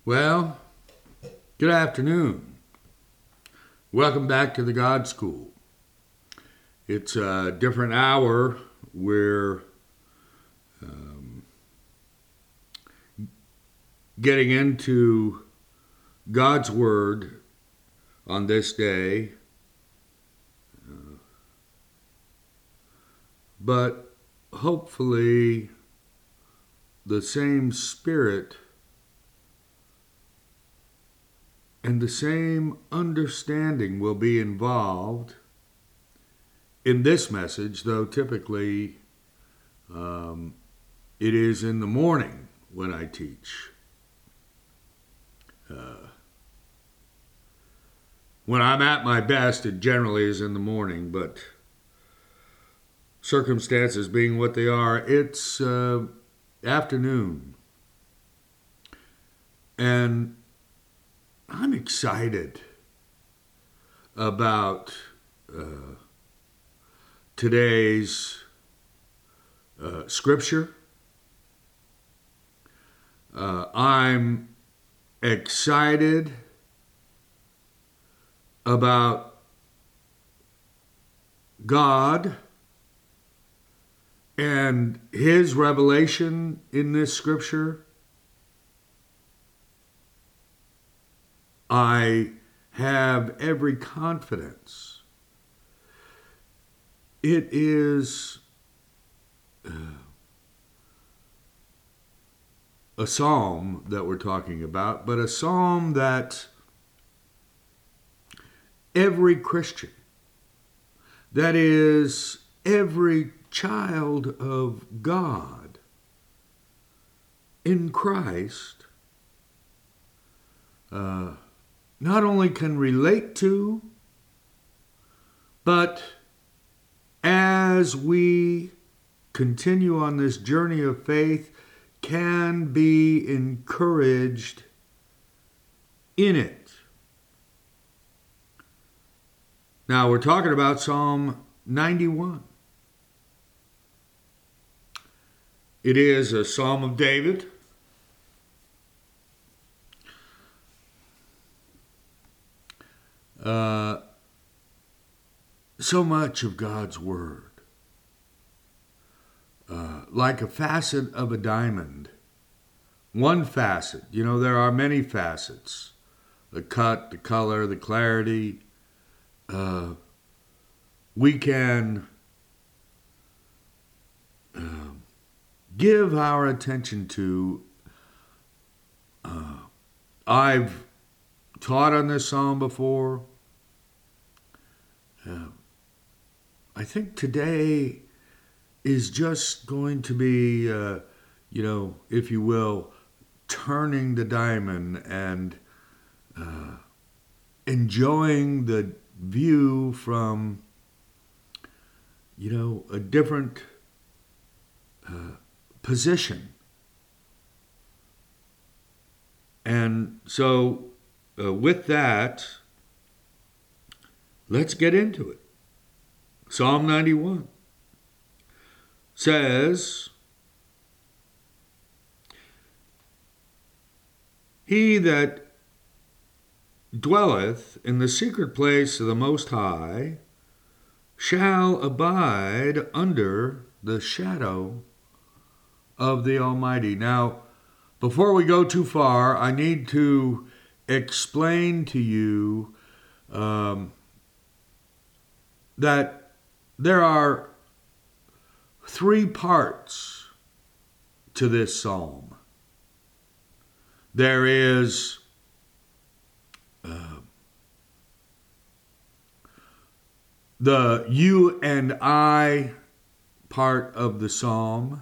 Well, good afternoon. Welcome back to the God School. It's a different hour. We're getting into God's Word on this day, but hopefully the same spirit and the same understanding will be involved in this message, though typically it is in the morning when I teach. When I'm at my best, it generally is in the morning, but circumstances being what they are, it's afternoon. And I'm excited about today's scripture. I'm excited about God and His revelation in this scripture. I have every confidence. It is a psalm that we're talking about, but a psalm that every Christian, that is, every child of God in Christ, not only can relate to, but as we continue on this journey of faith, can be encouraged in it. Now, we're talking about Psalm 91. It is a Psalm of David. So much of God's Word, like a facet of a diamond. One facet, there are many facets. The cut, the color, the clarity. We can give our attention to. I've taught on this psalm before. I think today is just going to be, if you will, turning the diamond and enjoying the view from, a different position. And so with that, let's get into it. Psalm 91 says, "He that dwelleth in the secret place of the Most High shall abide under the shadow of the Almighty." Now, before we go too far, I need to explain to you that there are three parts to this psalm. There is the you and I part of the psalm.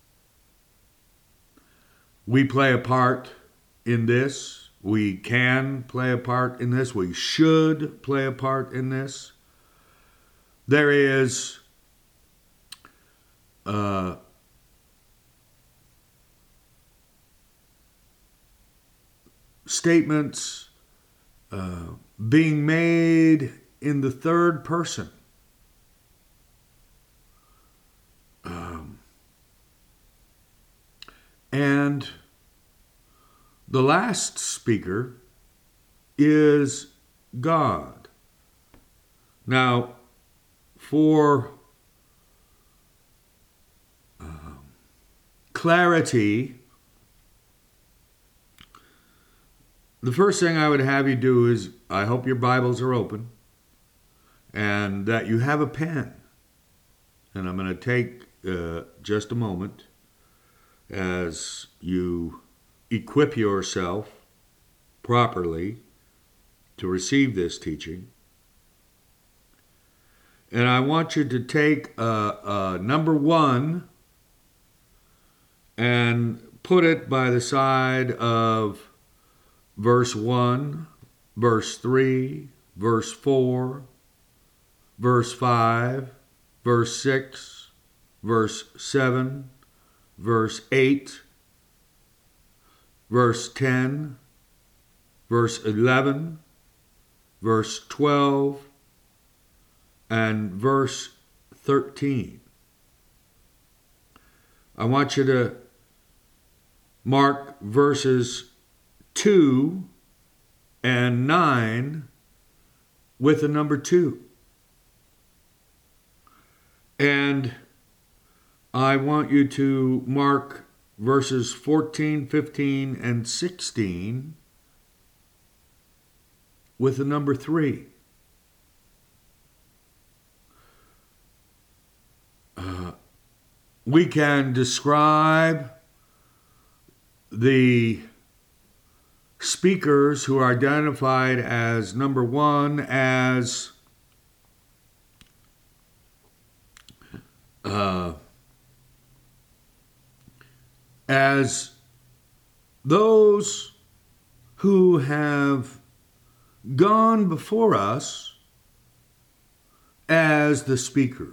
We play a part in this. We can play a part in this. We should play a part in this. There is statements being made in the third person. And The last speaker is God. Now, for clarity, the first thing I would have you do is, I hope your Bibles are open and that you have a pen. And I'm going to take just a moment as you equip yourself properly to receive this teaching. And I want you to take number 1 and put it by the side of verse 1, verse 3, verse 4, verse 5, verse 6, verse 7, verse 8, verse 10, verse 11, verse 12, and verse 13. I want you to mark verses 2 and 9 with the number 2. And I want you to mark verses 14, 15, and 16 with the number 3. We can describe the speakers who are identified as number 1 as those who have gone before us as the speakers.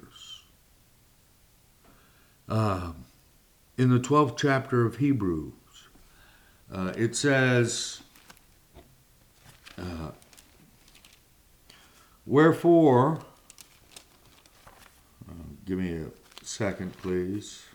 In the 12th chapter of Hebrews, it says, wherefore, give me a second, please.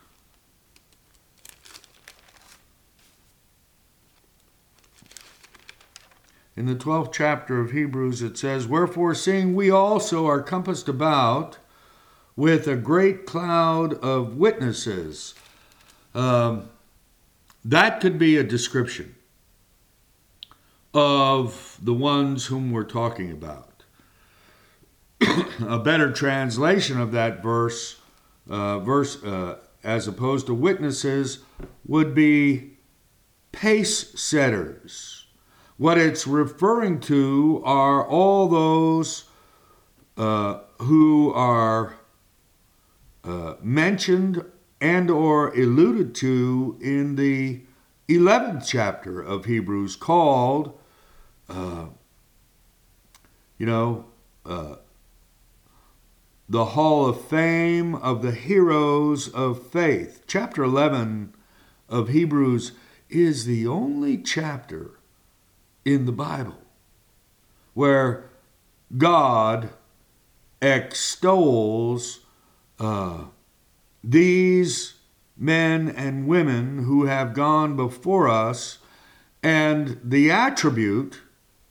In the 12th chapter of Hebrews, it says, wherefore, seeing we also are compassed about with a great cloud of witnesses. That could be a description of the ones whom we're talking about. A better translation of that verse, as opposed to witnesses, would be pace setters. What it's referring to are all those who are mentioned and or alluded to in the 11th chapter of Hebrews, called, the Hall of Fame of the Heroes of Faith. Chapter 11 of Hebrews is the only chapter in the Bible where God extols these men and women who have gone before us, and the attribute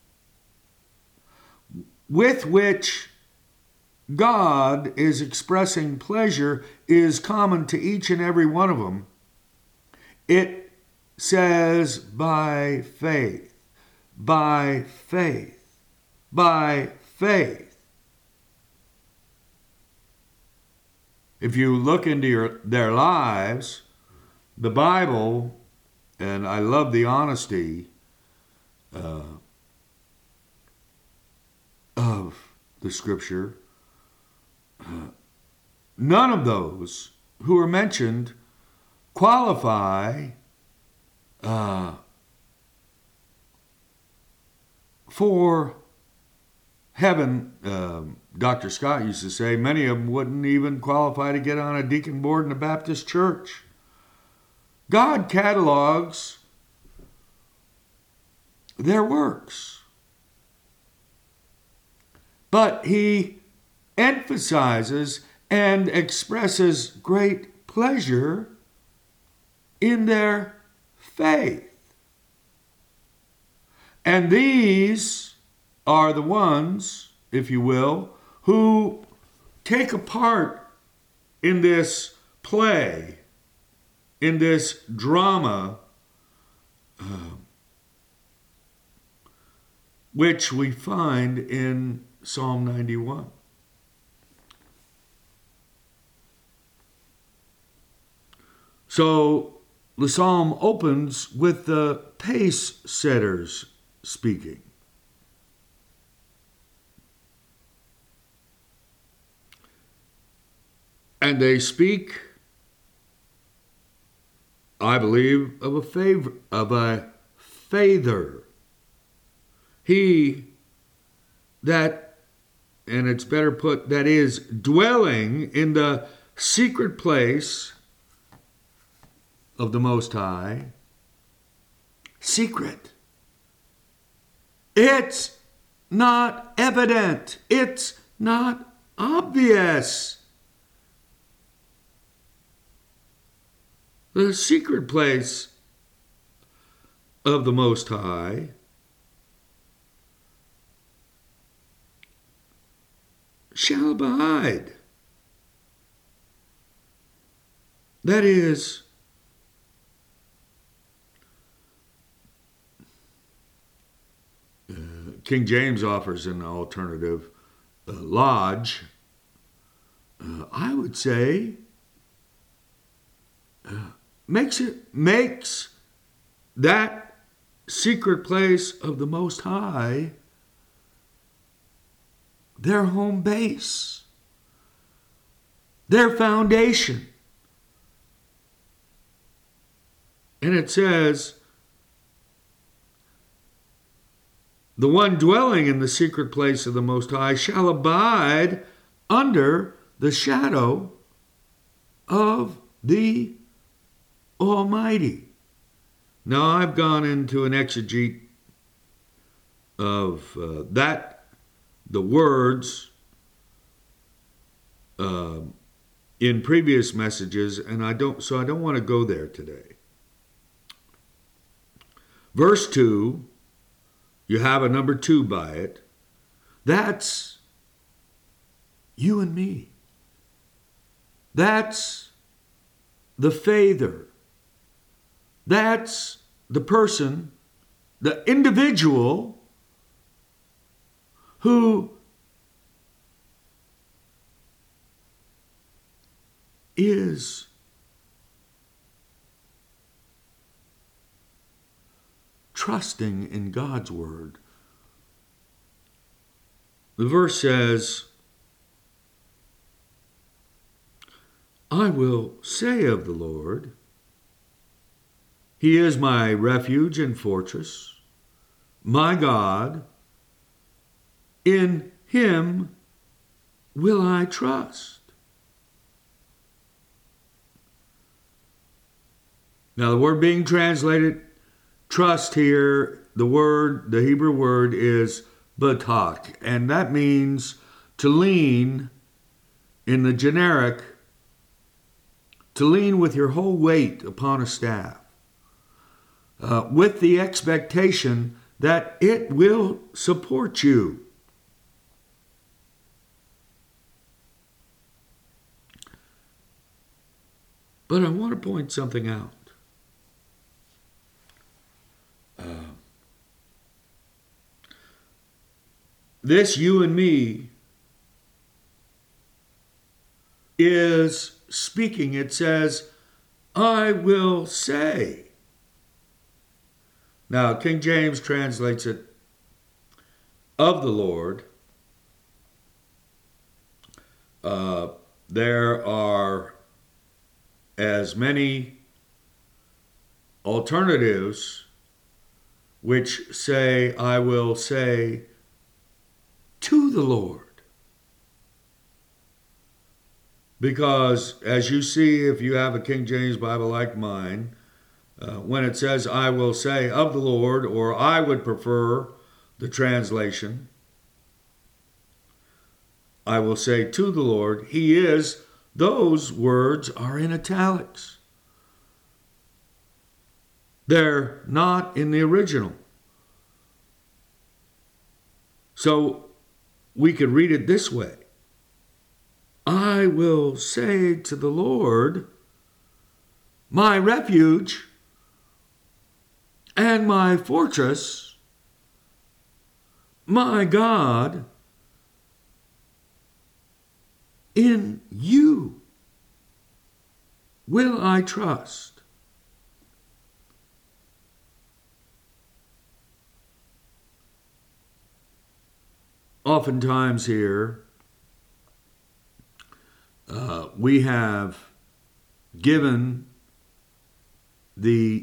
with which God is expressing pleasure is common to each and every one of them. It says by faith, by faith, by faith. If you look into their lives, the Bible, and I love the honesty of the Scripture, none of those who are mentioned qualify for heaven. Dr. Scott used to say many of them wouldn't even qualify to get on a deacon board in a Baptist church. God catalogs their works, but he emphasizes and expresses great pleasure in their faith. And these are the ones, if you will, who take a part in this play, in this drama, which we find in Psalm 91. So the psalm opens with the pace setters speaking. And they speak, I believe, of a father. He that, and it's better put, that is dwelling in the secret place of the Most High. Secret. It's not evident. It's not obvious. The secret place of the Most High shall abide. That is, King James offers an alternative, lodge. I would say makes that secret place of the Most High their home base, their foundation. And it says, the one dwelling in the secret place of the Most High shall abide under the shadow of the Almighty. Now, I've gone into an exegete of the words in previous messages, and I don't want to go there today. Verse 2, you have a number 2 by it. That's you and me. That's the Father. That's the person, the individual who is trusting in God's word. The verse says, I will say of the Lord, He is my refuge and fortress, my God. In Him will I trust. Now, the word being translated trust here, the Hebrew word is batak, and that means to lean in the generic, to lean with your whole weight upon a staff. With the expectation that it will support you. But I want to point something out. This you and me is speaking. It says, I will say. Now, King James translates it, of the Lord. There are as many alternatives which say, I will say to the Lord. Because, as you see, if you have a King James Bible like mine, when it says, I will say of the Lord, or I would prefer the translation, I will say to the Lord, He is, those words are in italics. They're not in the original. So we could read it this way: I will say to the Lord, my refuge and my fortress, my God, in you will I trust. Oftentimes here, we have given the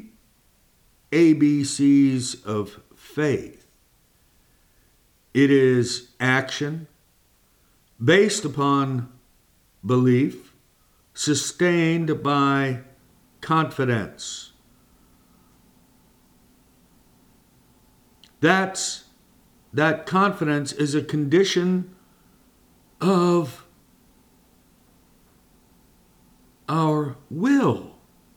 ABCs of faith. It is action based upon belief, sustained by confidence. That confidence is a condition of our will.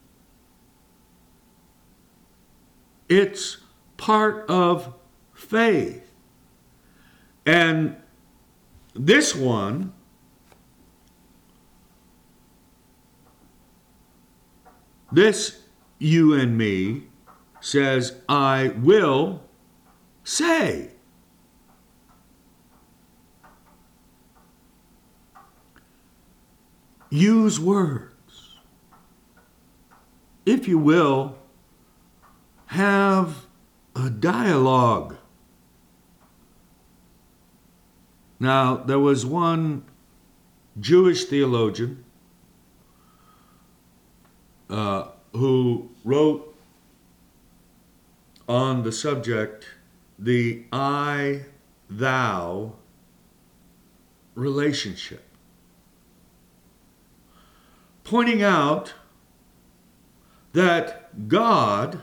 It's part of faith. And this one, this you and me, says, I will say. Use words. If you will, have a dialogue. Now, there was one Jewish theologian who wrote on the subject, the I-thou relationship, pointing out that God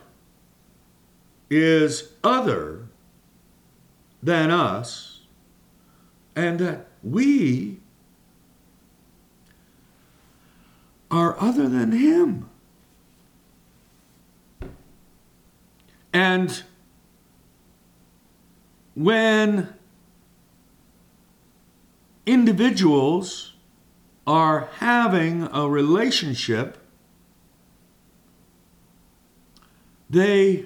is other than us, and that we are other than Him. And when individuals are having a relationship, they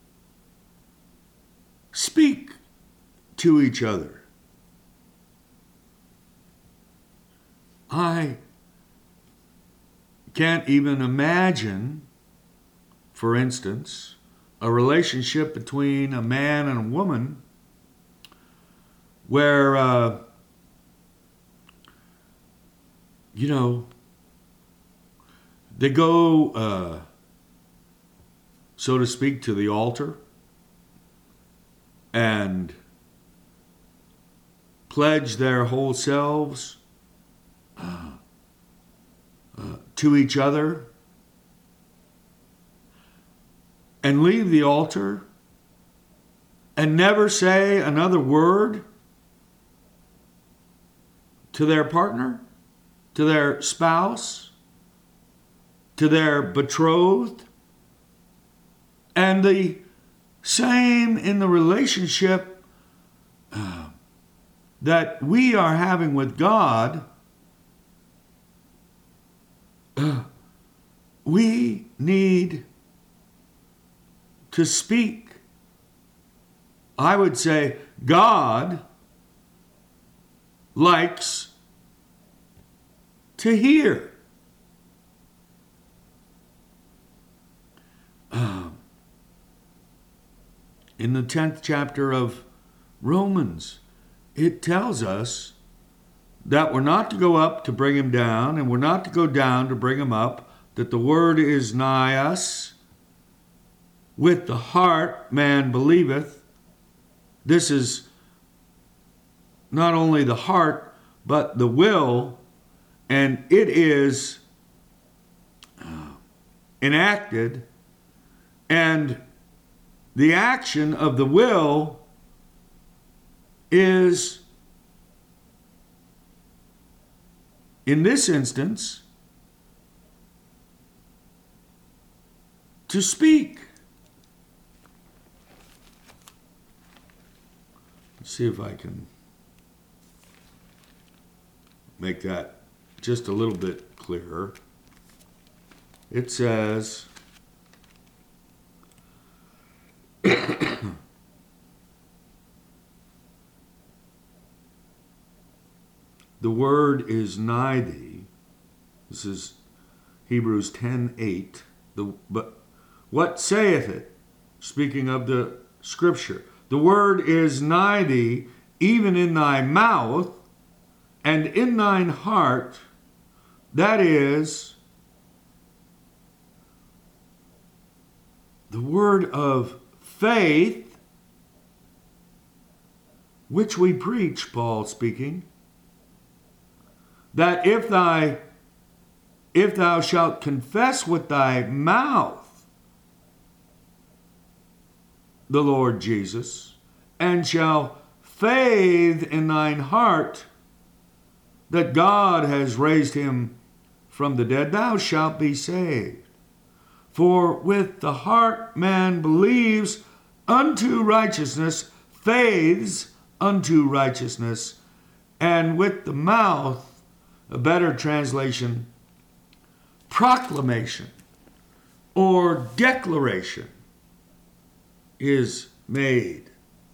speak to each other. I can't even imagine, for instance, a relationship between a man and a woman where, they go, so to speak, to the altar and pledge their whole selves to each other, and leave the altar and never say another word to their partner, to their spouse, to their betrothed. And the same in the relationship that we are having with God. We need to speak. I would say God likes to hear. In the 10th chapter of Romans, it tells us that we're not to go up to bring him down, and we're not to go down to bring him up, that the word is nigh us. With the heart man believeth. This is not only the heart, but the will, and it is enacted, and the action of the will is, in this instance, to speak. see if I can make that just a little bit clearer. It says, the word is nigh thee. This is Hebrews 10:8. But what saith it? Speaking of the scripture. The word is nigh thee, even in thy mouth and in thine heart. That is the word of faith, which we preach, Paul speaking, that if thou shalt confess with thy mouth the Lord Jesus, and shall faith in thine heart that God has raised him from the dead, thou shalt be saved. For with the heart man believes unto righteousness, faiths unto righteousness, and with the mouth, a better translation, proclamation or declaration is made.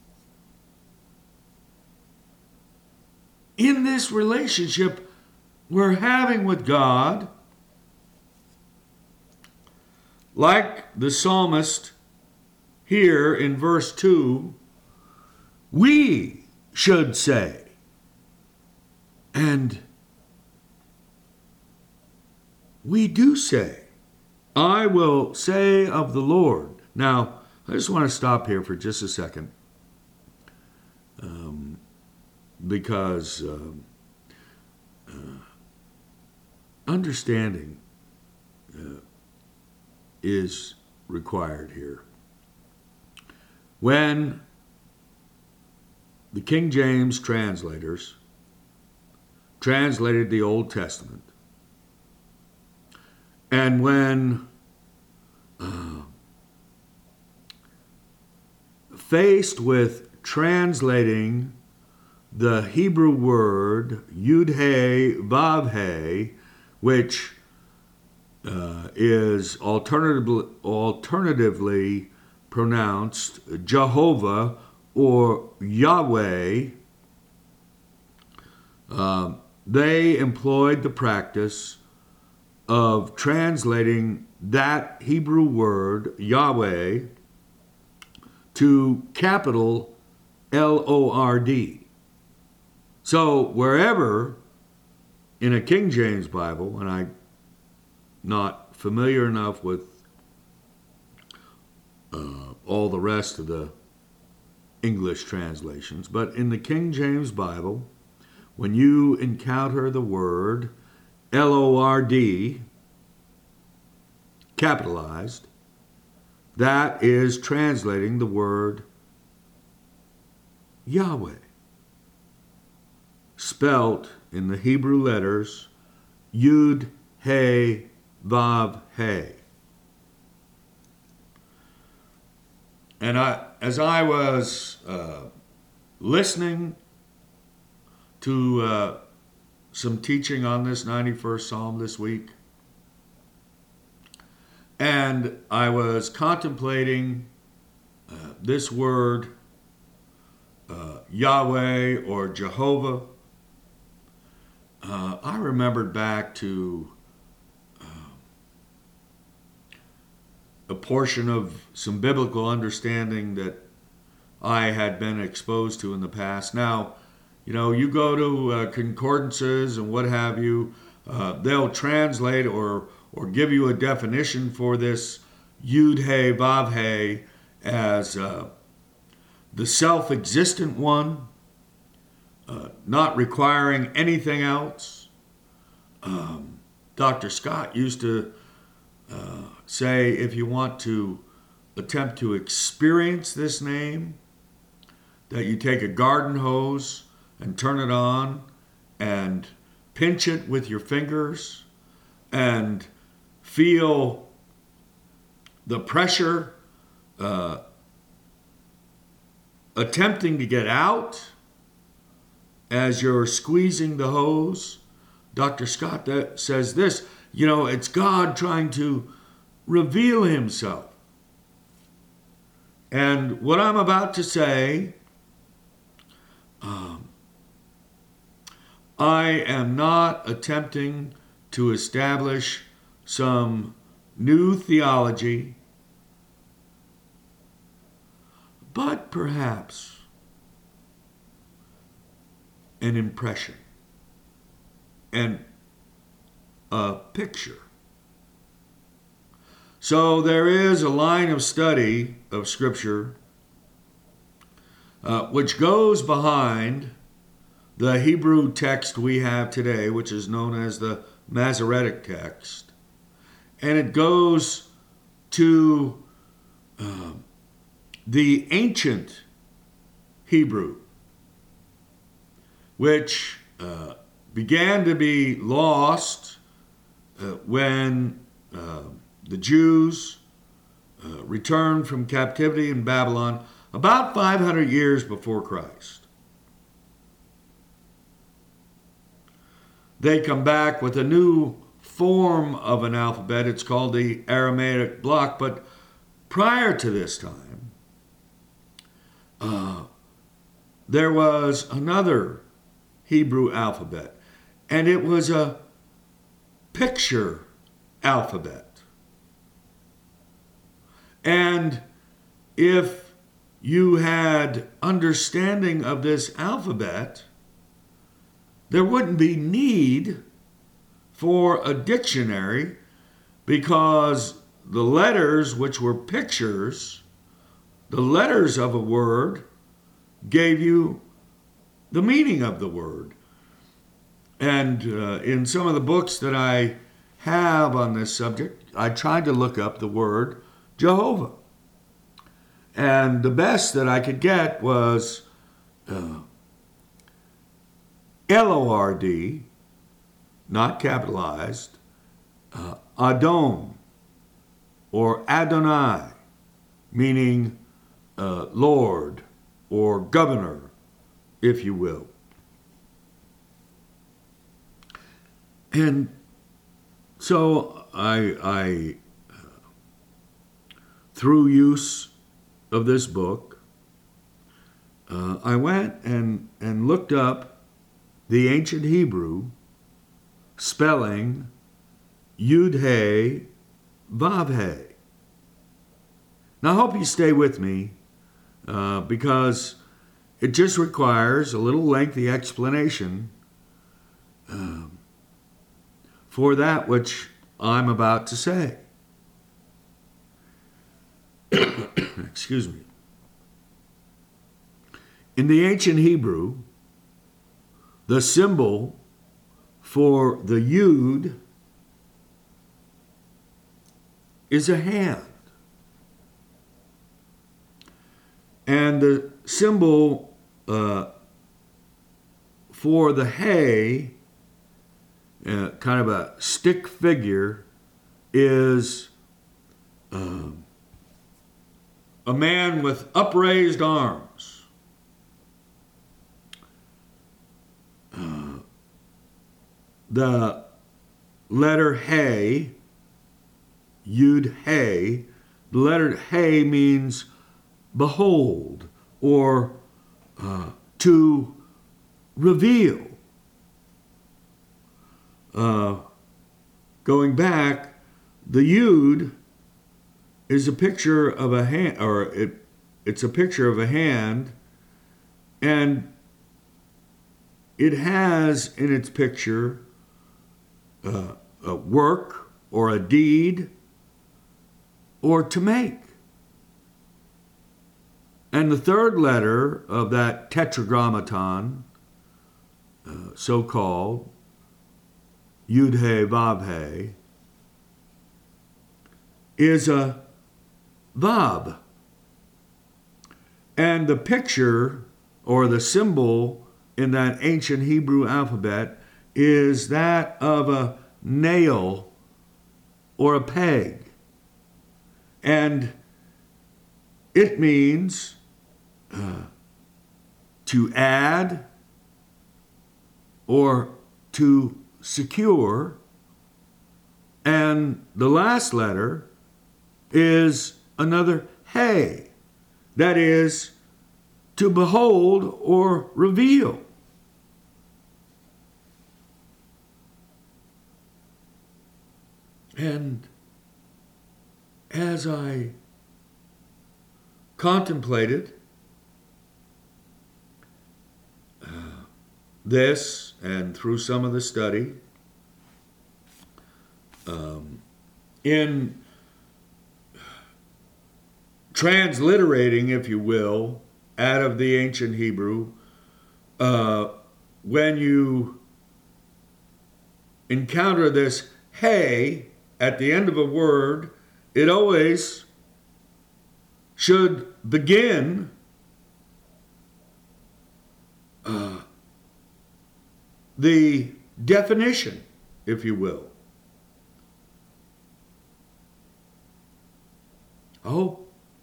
In this relationship we're having with God, like the psalmist here in verse 2, we should say, and we do say, I will say of the Lord. Now, I just want to stop here for just a second, because understanding is required here. When the King James translators translated the Old Testament, and when faced with translating the Hebrew word Yud-He, Vav-He, which is alternatively pronounced Jehovah or Yahweh, they employed the practice of translating that Hebrew word, Yahweh, to capital L-O-R-D. So wherever in a King James Bible, and I'm not familiar enough with all the rest of the English translations, but in the King James Bible, when you encounter the word L-O-R-D, capitalized, that is translating the word Yahweh, spelt in the Hebrew letters Yud, He, Vav, He. And as I was listening to some teaching on this 91st Psalm this week, and I was contemplating this word, Yahweh or Jehovah, I remembered back to a portion of some biblical understanding that I had been exposed to in the past. Now, you go to concordances and what have you, they'll translate or give you a definition for this Yud He Vav He as the self-existent one, not requiring anything else. Dr. Scott used to say, if you want to attempt to experience this name, that you take a garden hose and turn it on and pinch it with your fingers and feel the pressure attempting to get out as you're squeezing the hose. Dr. Scott says this, it's God trying to reveal himself. And what I'm about to say, I am not attempting to establish some new theology, but perhaps an impression and a picture. So there is a line of study of Scripture which goes behind the Hebrew text we have today, which is known as the Masoretic text. And it goes to the ancient Hebrew, which began to be lost when the Jews returned from captivity in Babylon about 500 years before Christ. They come back with a new form of an alphabet. It's called the Aramaic block. But prior to this time, there was another Hebrew alphabet, and it was a picture alphabet. And if you had understanding of this alphabet, there wouldn't be need for a dictionary, because the letters, which were pictures, the letters of a word gave you the meaning of the word. And in some of the books that I have on this subject, I tried to look up the word Jehovah. And the best that I could get was L-O-R-D, not capitalized, Adon, or Adonai, meaning Lord or governor, if you will. And so I through use of this book, I went and looked up the ancient Hebrew spelling Yud-He, Vav-He. Now, I hope you stay with me because it just requires a little lengthy explanation for that which I'm about to say. Excuse me. In the ancient Hebrew, the symbol for the Yud is a hand. And the symbol for the He, kind of a stick figure, is a man with upraised arms. The letter He, Yud-He, the letter He means behold, or to reveal. Going back, the Yud is a picture of a hand, or it's a picture of a hand, and it has in its picture a work or a deed or to make. And the third letter of that tetragrammaton, so-called Yud-He, Vav-He, is a Vav. And the picture or the symbol in that ancient Hebrew alphabet is that of a nail or a peg. And it means to add or to secure. And the last letter is another hey, that is to behold or reveal. And as I contemplated this and through some of the study, in transliterating, if you will, out of the ancient Hebrew, when you encounter this hey at the end of a word, it always should begin the definition, if you will. Oh,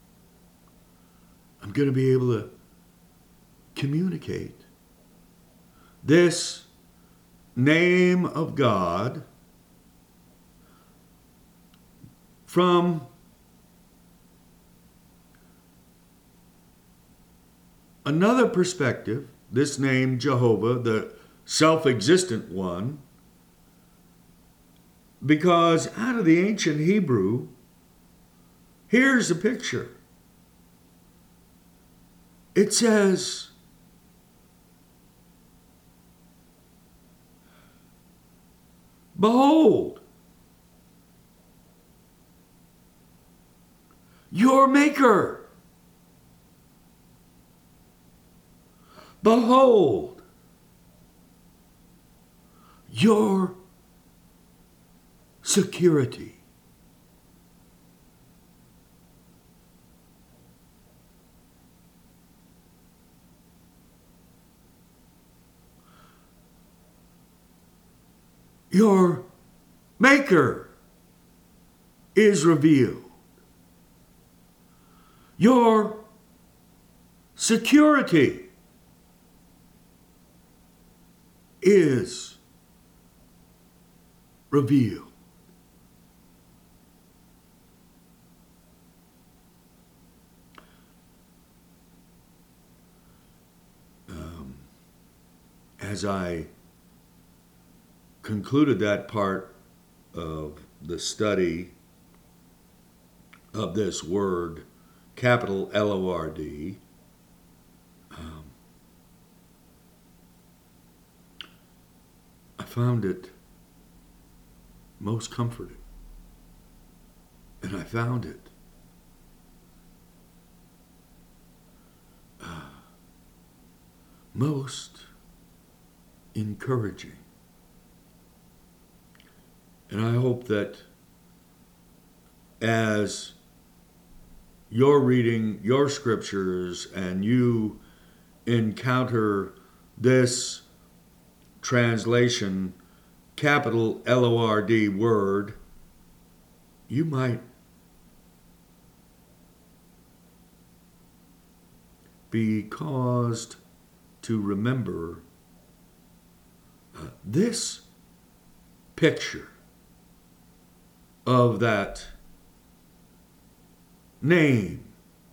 I'm going to be able to communicate this name of God from another perspective. This name, Jehovah, the self-existent one, because out of the ancient Hebrew, here's a picture. It says, behold, your Maker. Behold, your security. Your Maker is revealed. Your security is revealed. As I concluded that part of the study of this word, capital L-O-R-D, I found it most comforting. And I found it most encouraging. And I hope that as you're reading your scriptures and you encounter this translation, capital L-O-R-D word, you might be caused to remember this picture of that name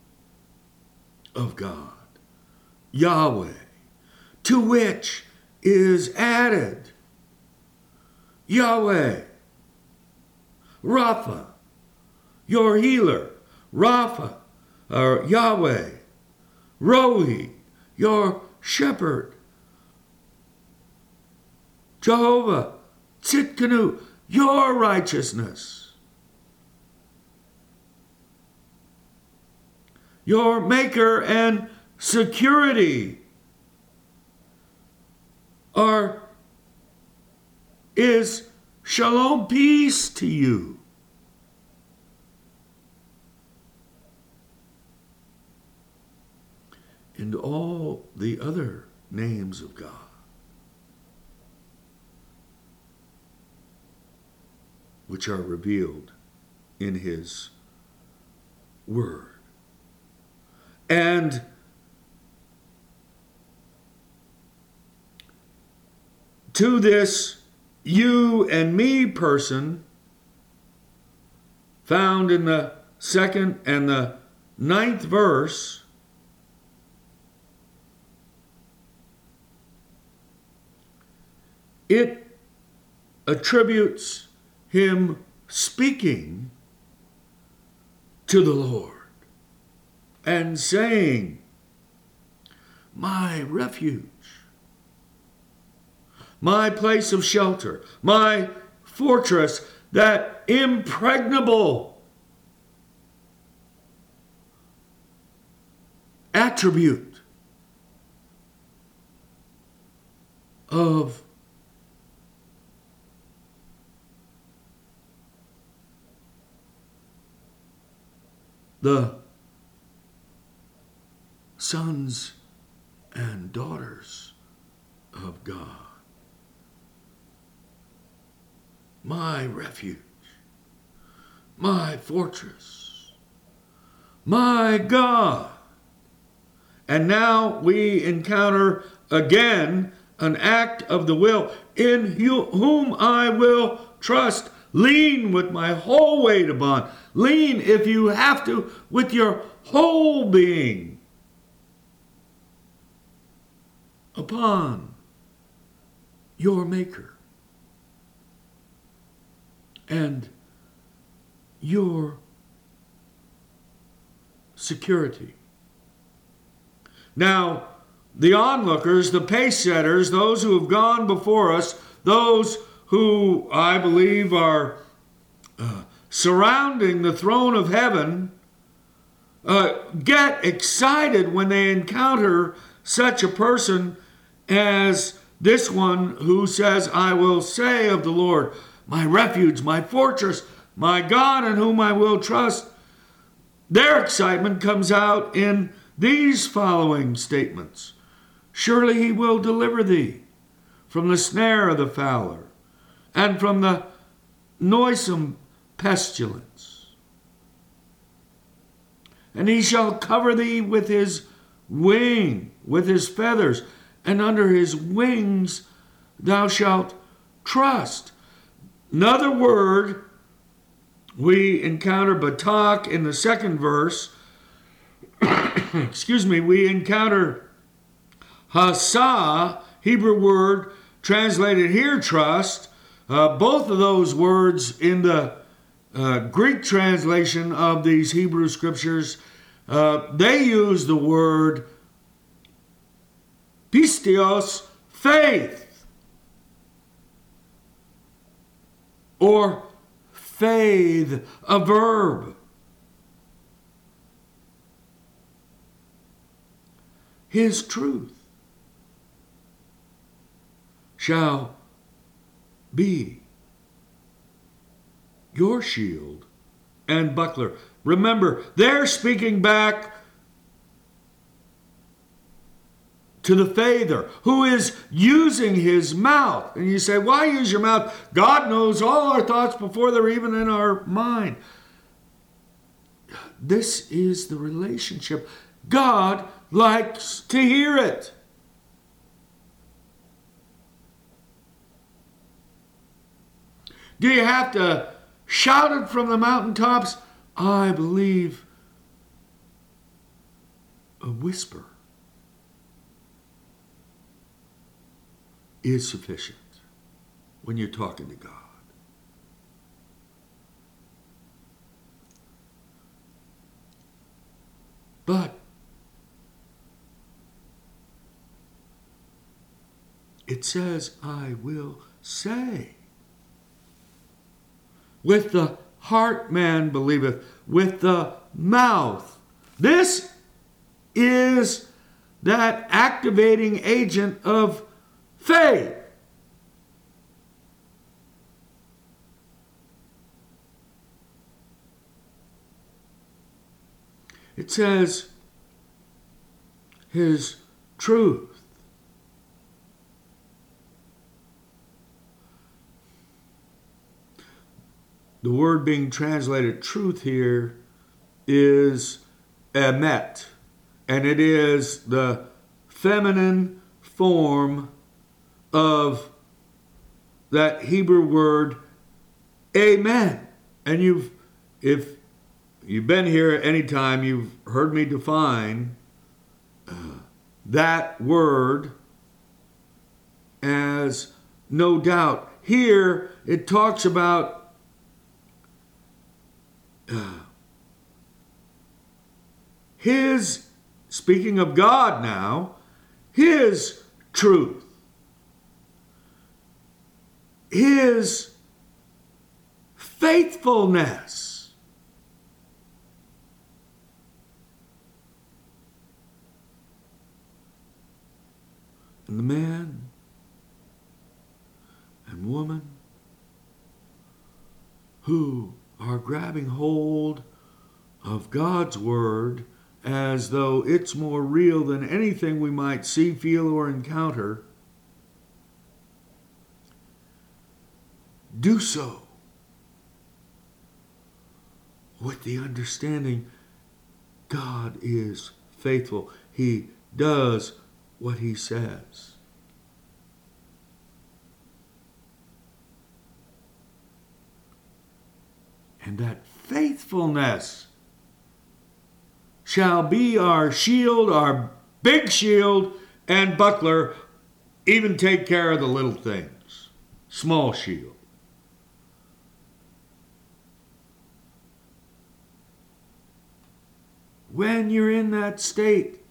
of God, Yahweh, to which is added Yahweh, Rapha, your healer, Rapha, or Yahweh, Rohi, your shepherd, Jehovah, Tzidkenu, your righteousness, your maker and security is shalom, peace to you. And all the other names of God, which are revealed in His Word. And to this you and me person found in the 2nd and the 9th verse, it attributes him speaking to the Lord and saying, my refuge, my place of shelter, my fortress, that impregnable attribute of the sons and daughters of God. My refuge, my fortress, my God. And now we encounter again an act of the will, in whom I will trust. Lean with my whole weight upon. Lean, if you have to, with your whole being upon your Maker and your security. Now, the onlookers, the pace setters, those who have gone before us, those who I believe are surrounding the throne of heaven, get excited when they encounter such a person as this one who says, I will say of the Lord, my refuge, my fortress, my God in whom I will trust. Their excitement comes out in these following statements. Surely he will deliver thee from the snare of the fowler and from the noisome pestilence. And he shall cover thee with his wing, with his feathers, and under his wings thou shalt trust. Another word we encounter batak in the 2nd verse. We encounter hasa, Hebrew word translated here trust. Both of those words in the Greek translation of these Hebrew scriptures, they use the word pistios, faith, or faith, a verb. His truth shall be your shield and buckler. Remember, they're speaking back to the Father, who is using his mouth. And you say, why use your mouth? God knows all our thoughts before they're even in our mind. This is the relationship. God likes to hear it. Do you have to shout it from the mountaintops? I believe a whisper is sufficient when you're talking to God. But it says, I will say. With the heart man believeth, with the mouth. This is that activating agent of faith. It says, his truth. The word being translated truth here is emet, and it is the feminine form of that Hebrew word amen. And if you've been here at any time, you've heard me define that word as no doubt. Here it talks about his, speaking of God now, his truth, his faithfulness. And the man and woman who are grabbing hold of God's word as though it's more real than anything we might see, feel, or encounter, do so with the understanding God is faithful. He does what he says. And that faithfulness shall be our shield, our big shield and buckler, even take care of the little things. Small shield. When you're in that state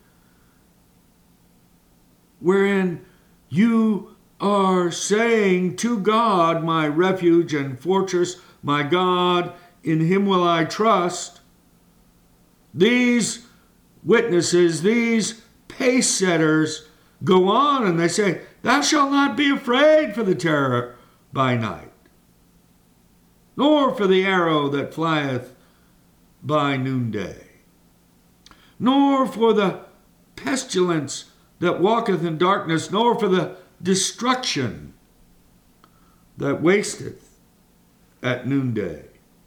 wherein you are saying to God, my refuge and fortress, my God, in him will I trust, these witnesses, these pace setters go on and they say, thou shalt not be afraid for the terror by night, nor for the arrow that flieth by noonday, nor for the pestilence that walketh in darkness, nor for the destruction that wasteth at noonday.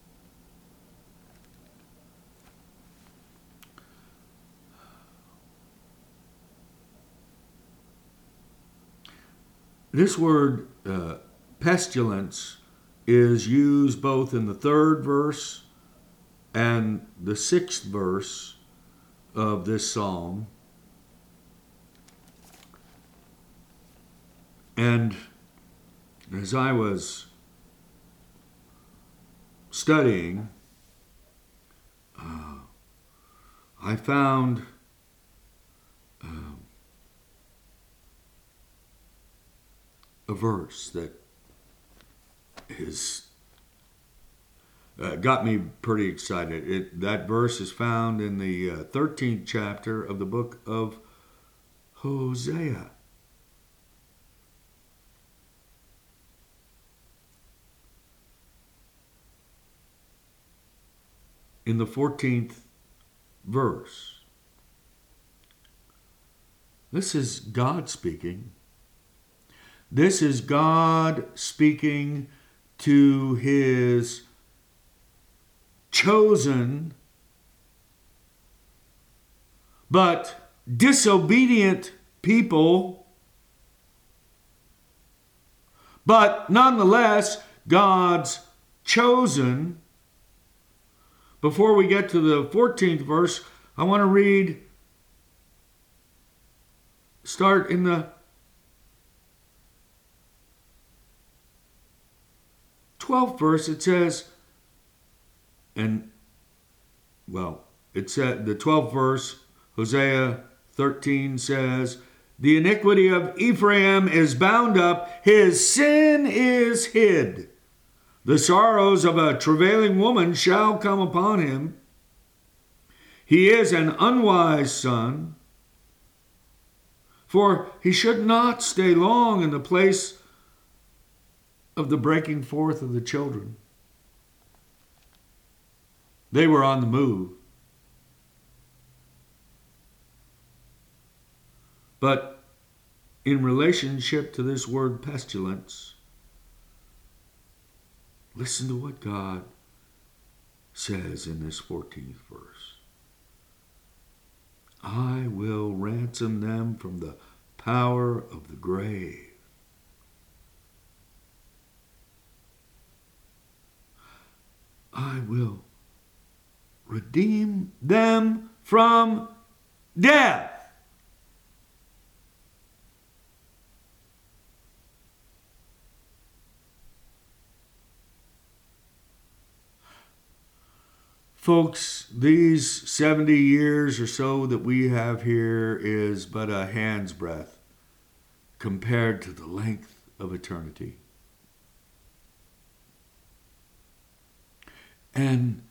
This word pestilence is used both in the 3rd verse and the 6th verse of this psalm. And as I was studying, I found a verse that is got me pretty excited. That verse is found in the 13th chapter of the book of Hosea. In the 14th verse. This is God speaking. This is God speaking to his chosen but disobedient people, but nonetheless God's chosen. Before we get to the 14th verse, I want to start in the 12th verse. It says, the 12th verse, Hosea 13 says, the iniquity of Ephraim is bound up, his sin is hid. The sorrows of a travailing woman shall come upon him. He is an unwise son, for he should not stay long in the place of the breaking forth of the children. They were on the move. But in relationship to this word pestilence, listen to what God says in this 14th verse. I will ransom them from the power of the grave. I will redeem them from death. Folks, these 70 years or so that we have here is but a hand's breadth compared to the length of eternity. And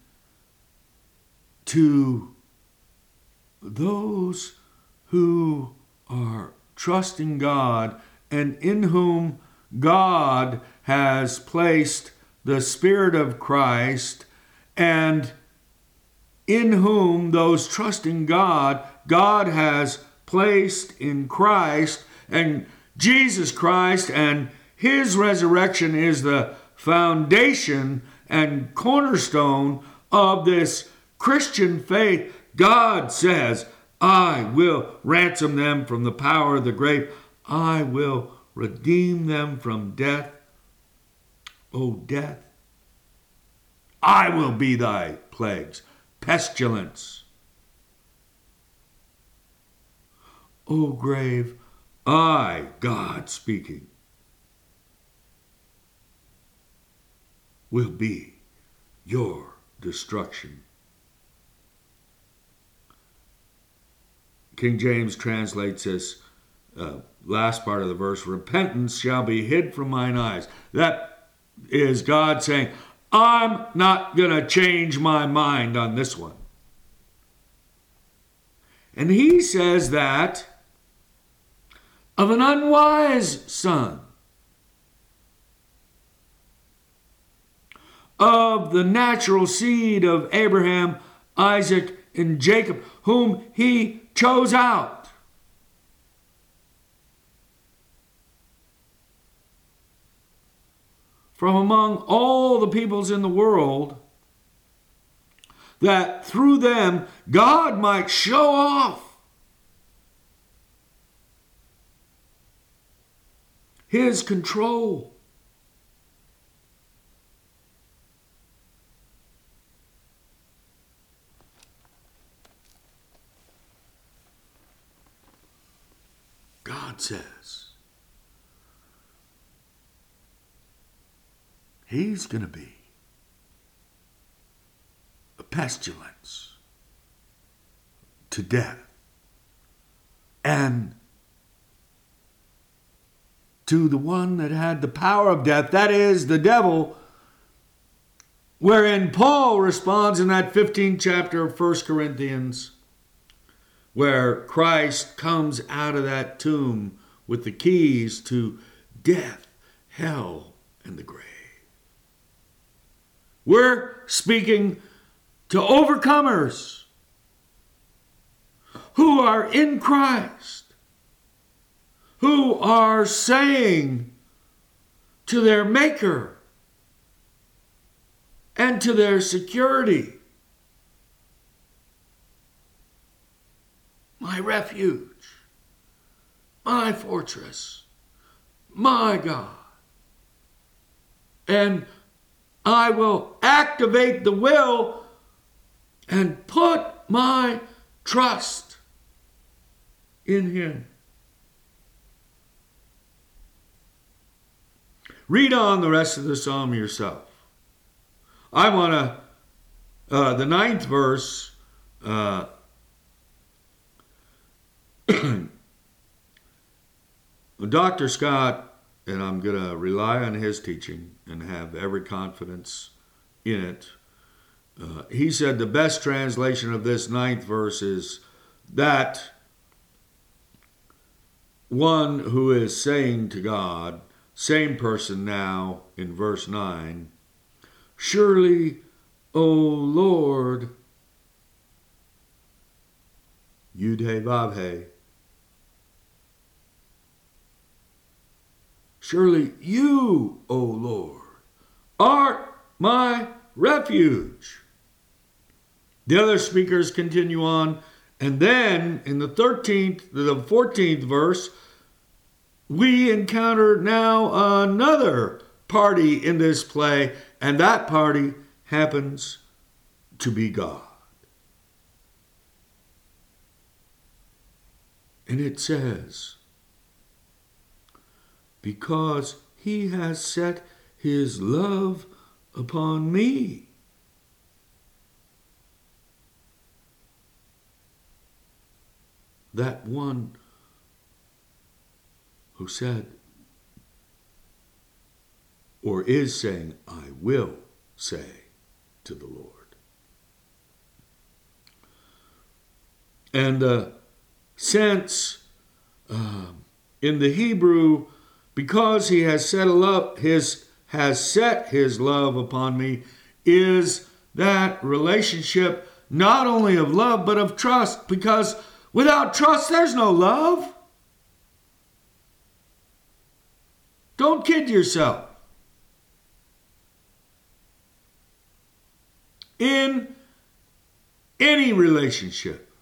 to those who are trusting God and in whom God has placed the Spirit of Christ, and in whom those trusting God, God has placed in Christ, and Jesus Christ and his resurrection is the foundation and cornerstone of this Christian faith. God says, I will ransom them from the power of the grave. I will redeem them from death. O death, I will be thy plagues. Pestilence. O grave, I, God speaking, will be your destruction. King James translates this last part of the verse, repentance shall be hid from mine eyes. That is God saying, I'm not going to change my mind on this one. And he says that of an unwise son, of the natural seed of Abraham, Isaac, and Jacob, whom he chose out. From among all the peoples in the world, that through them God might show off his control. God says he's going to be a pestilence to death and to the one that had the power of death, that is the devil, wherein Paul responds in that 15th chapter of 1 Corinthians, where Christ comes out of that tomb with the keys to death, hell, and the grave. We're speaking to overcomers who are in Christ, who are saying to their Maker and to their security, my refuge, my fortress, my God. And I will activate the will and put my trust in him. Read on the rest of the psalm yourself. I want to, the 9th verse, Dr. Scott, and I'm going to rely on his teaching and have every confidence in it. He said the best translation of this 9th verse is that one who is saying to God, same person now in verse 9, surely, O Lord, Yud-He Vav-He, surely you, O Lord, art my refuge. The other speakers continue on, and then in the 14th verse, we encounter now another party in this play, and that party happens to be God. And it says, because he has set his love upon me. That one who said, or is saying, I will say to the Lord. And the sense in the Hebrew, because he has set his love upon me, is that relationship not only of love but of trust, because without trust there's no love. Don't kid yourself. In any relationship,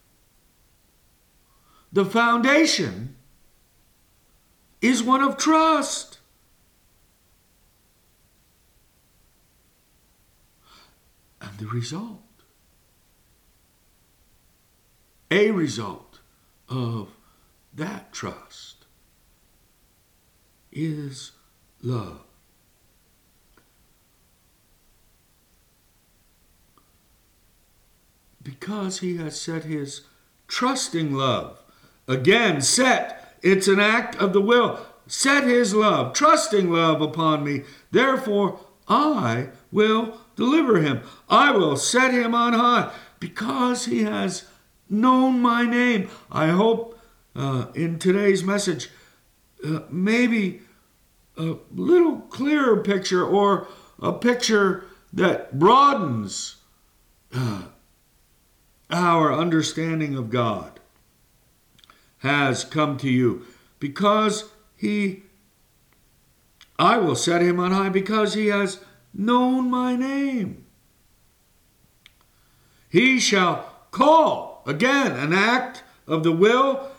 the foundation is one of trust. And the result, a result of that trust is love. Because he has set his trusting love, again, it's an act of the will, set his love, trusting love upon me. Therefore, I will deliver him. I will set him on high because he has known my name. I hope in today's message, maybe a little clearer picture, or a picture that broadens our understanding of God has come to you, because I will set him on high because he has known my name. He shall call, again, an act of the will,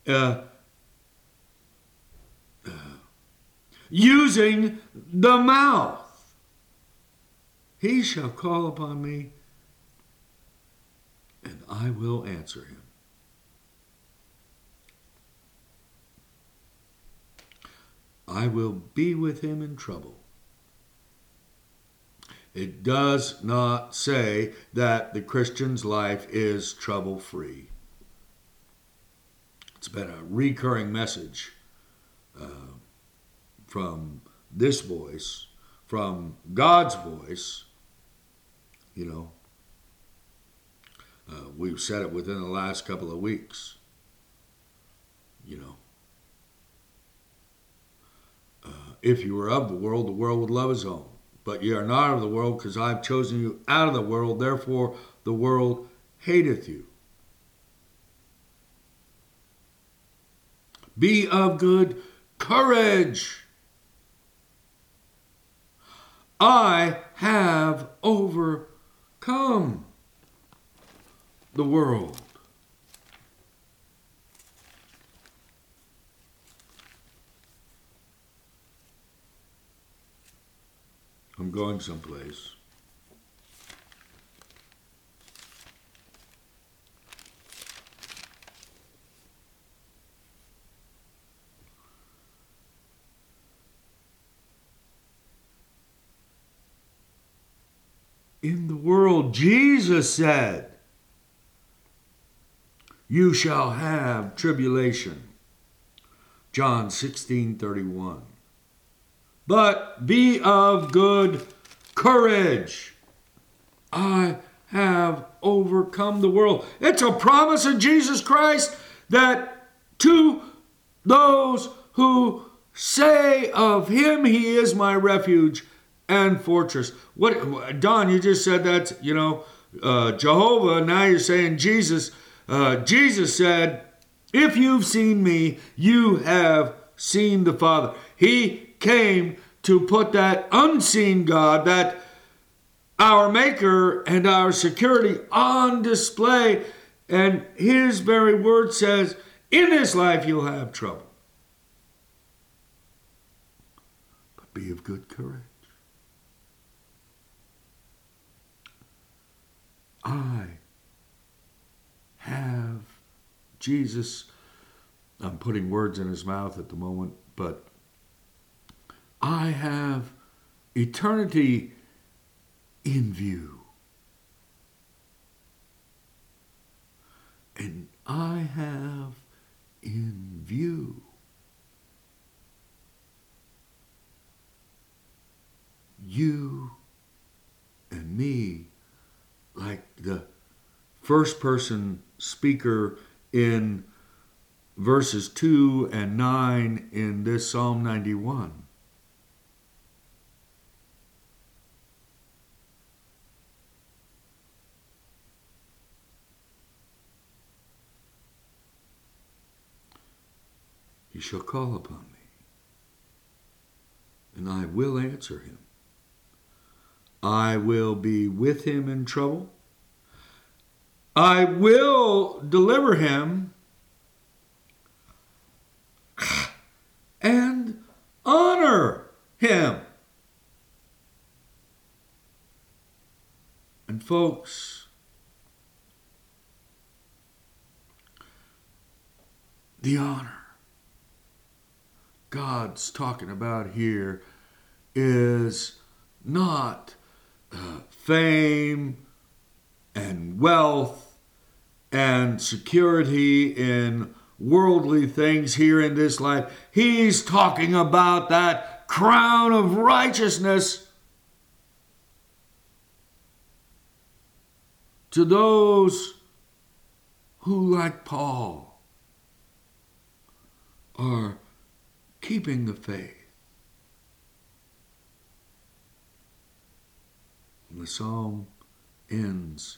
using the mouth. He shall call upon me, and I will answer him. I will be with him in trouble. It does not say that the Christian's life is trouble-free. It's been a recurring message from this voice, from God's voice. We've said it within the last couple of weeks. If you were of the world would love his own. But ye are not of the world, because I have chosen you out of the world. Therefore, the world hateth you. Be of good courage. I have overcome the world. I'm going someplace. In the world, Jesus said, you shall have tribulation. John 16:31. But be of good courage. I have overcome the world. It's a promise of Jesus Christ that to those who say of him, he is my refuge and fortress. What, Don, you just said that, Jehovah. Now you're saying Jesus. Jesus said, if you've seen me, you have seen the Father. He came to put that unseen God, that our maker and our security, on display. And his very word says, in this life you'll have trouble. But be of good courage. I have Jesus. I'm putting words in his mouth at the moment, but I have eternity in view. And I have in view you and me, like the first person speaker in verses 2 and 9 in this Psalm 91. He shall call upon me, and I will answer him. I will be with him in trouble. I will deliver him and honor him. And folks, the honor God's talking about here is not fame and wealth and security in worldly things here in this life. He's talking about that crown of righteousness to those who, like Paul, are keeping the faith. And the psalm ends,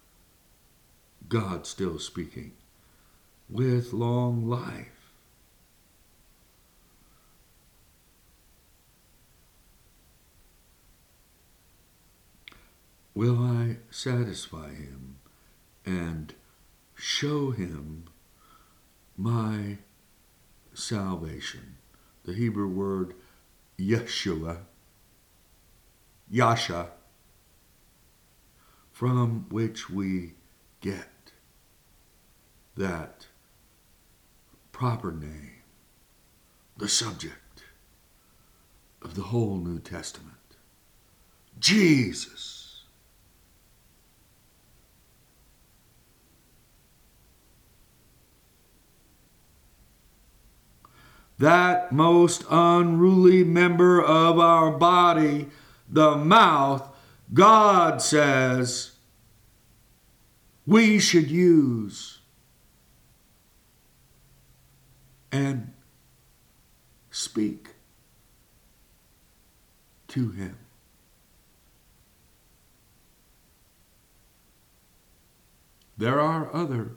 God still speaking, with long life. Will I satisfy him and show him my salvation? The Hebrew word Yeshua, Yasha, from which we get that proper name, the subject of the whole New Testament, Jesus. That most unruly member of our body, the mouth, God says we should use and speak to him. There are other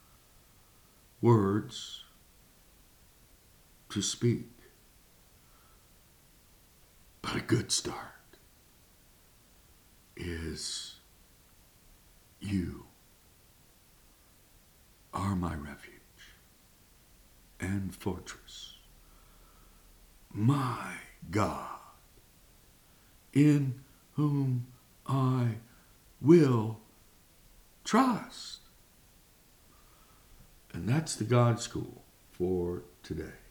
words to speak, but a good start is you are my refuge and fortress, my God, in whom I will trust. And that's the God School for today.